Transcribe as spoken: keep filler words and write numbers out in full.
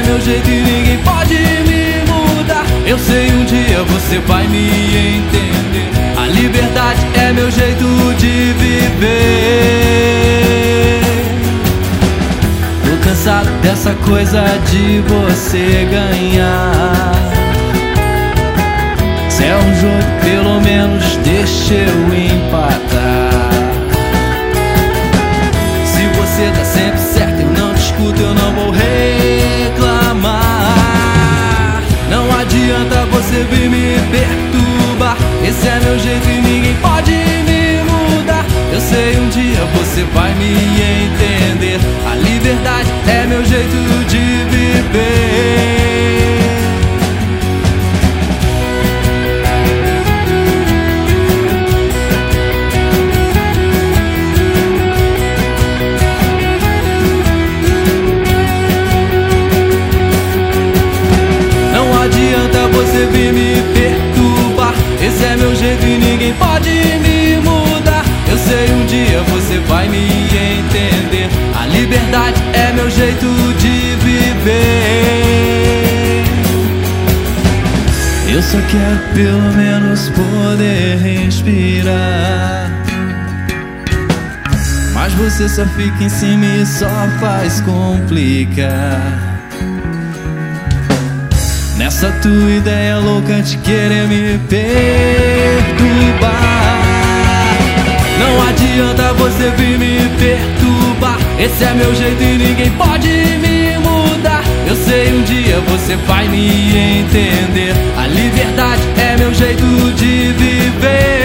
meu jeito e ninguém pode me mudar. Eu sei um dia você vai me entender. A liberdade é meu jeito de viver. Tô cansado dessa coisa de você ganhar. Se é um jogo, pelo menos deixa eu empatar. Se você tá sempre certo, eu não discuto, eu não vou reclamar. Não adianta você vir me perturbar. Esse é meu jeito e ninguém pode me mudar. Eu sei um dia você vai me entender. A liberdade é meu jeito de viver. Você vir me perturbar. Esse é meu jeito e ninguém pode me mudar. Eu sei um dia você vai me entender. A liberdade é meu jeito de viver. Eu só quero pelo menos poder respirar, mas você só fica em cima e só faz complicar. Nessa tua ideia louca de querer me perturbar. Não adianta você vir me perturbar. Esse é meu jeito e ninguém pode me mudar. Eu sei um dia você vai me entender. A liberdade é meu jeito de viver.